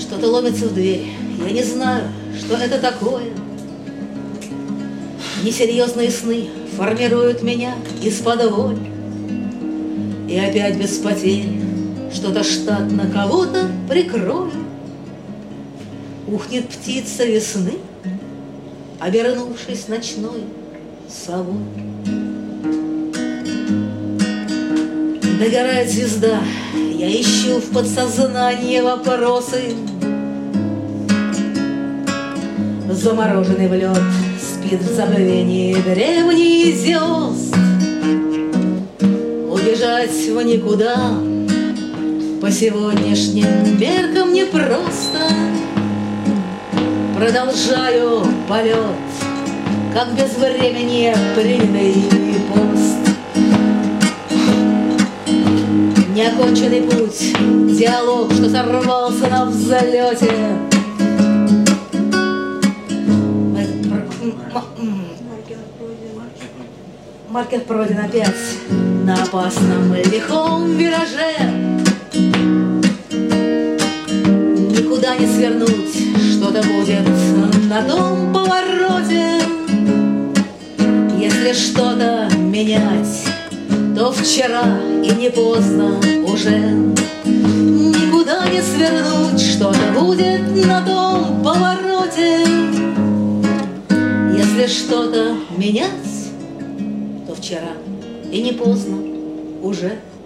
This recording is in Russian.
Что-то ломится в дверь, я не знаю, что это такое. Несерьезные сны формируют меня из-под воль. И опять без потерь что-то штатно кого-то прикрою. Ухнет птица весны, обернувшись ночной совой. Догорает звезда, я ищу в подсознании вопросы. Замороженный в лед спит в забвении древний звезд. Убежать в никуда по сегодняшним меркам непросто. Продолжаю полет, как без времени принятый пост. Неоконченный путь, диалог, что сорвался на взлете. Маркер пройден опять на опасном лихом вираже. Никуда не свернуть, что-то будет на том повороте. Если что-то менять, то вчера и не поздно уже. Никуда не свернуть, что-то будет на том повороте. Если что-то менять, то вчера и не поздно уже.